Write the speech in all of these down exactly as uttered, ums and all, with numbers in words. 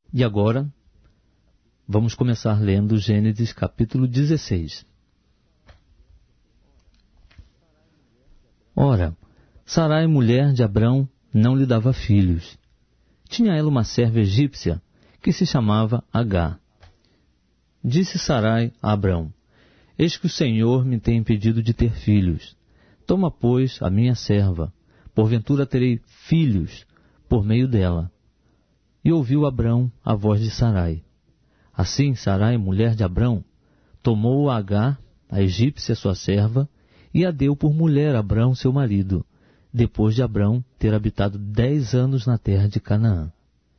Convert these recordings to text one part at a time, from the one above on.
E agora, vamos começar lendo Gênesis capítulo dezesseis. Ora, Sarai, mulher de Abrão, não lhe dava filhos. Tinha ela uma serva egípcia, que se chamava Agar. Disse Sarai a Abrão: Eis que o Senhor me tem impedido de ter filhos. Toma, pois, a minha serva, porventura terei filhos por meio dela. E ouviu Abrão a voz de Sarai. Assim Sarai, mulher de Abrão, tomou a Agar, a egípcia sua serva, e a deu por mulher a Abrão, seu marido, depois de Abrão ter habitado dez anos na terra de Canaã.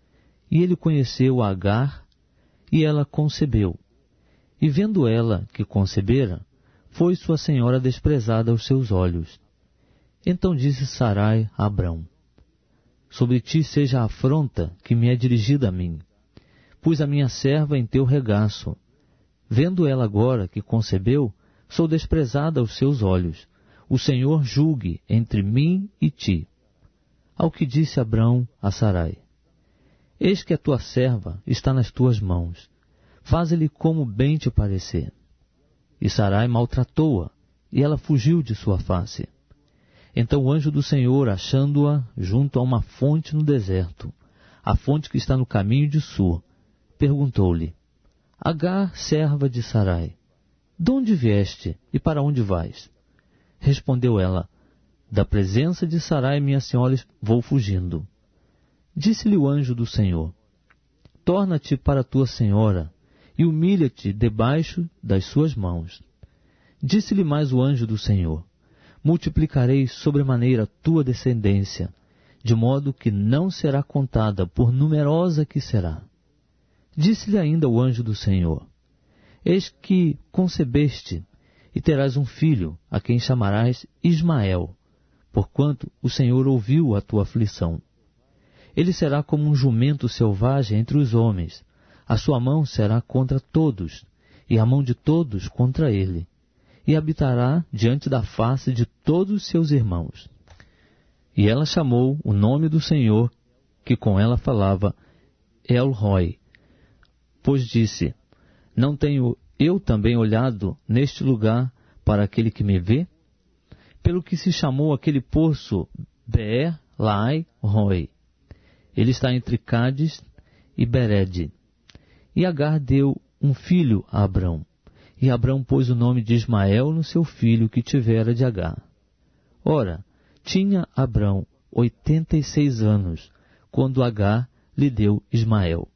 E ele conheceu a Agar, e ela concebeu. E vendo ela que concebera, foi sua senhora desprezada aos seus olhos. Então disse Sarai a Abrão: Sobre ti seja a afronta que me é dirigida a mim. Pus a minha serva em teu regaço. Vendo ela agora que concebeu, sou desprezada aos seus olhos. O Senhor julgue entre mim e ti. Ao que disse Abrão a Sarai: Eis que a tua serva está nas tuas mãos. Faze-lhe como bem te parecer. E Sarai maltratou-a, e ela fugiu de sua face. Então o anjo do Senhor, achando-a junto a uma fonte no deserto, a fonte que está no caminho de Sur, perguntou-lhe: Agar, serva de Sarai, de onde vieste e para onde vais? Respondeu ela: Da presença de Sarai, minha senhora, vou fugindo. Disse-lhe o anjo do Senhor: Torna-te para tua senhora e humilha-te debaixo das suas mãos. Disse-lhe mais o anjo do Senhor: Multiplicarei sobremaneira a tua descendência, de modo que não será contada, por numerosa que será. Disse-lhe ainda o anjo do Senhor: Eis que concebeste, e terás um filho, a quem chamarás Ismael, porquanto o Senhor ouviu a tua aflição. Ele será como um jumento selvagem entre os homens, a sua mão será contra todos, e a mão de todos contra ele, e habitará diante da face de todos os seus irmãos. E ela chamou o nome do Senhor, que com ela falava, El-Roi, pois disse: Não tenho eu também olhado neste lugar para aquele que me vê? Pelo que se chamou aquele poço Beer-Lahai-Roi. Ele está entre Cádiz e Berede. E Agar deu um filho a Abrão. E Abrão pôs o nome de Ismael no seu filho que tivera de Agar. Ora, tinha Abrão oitenta e seis anos, quando Agar lhe deu Ismael.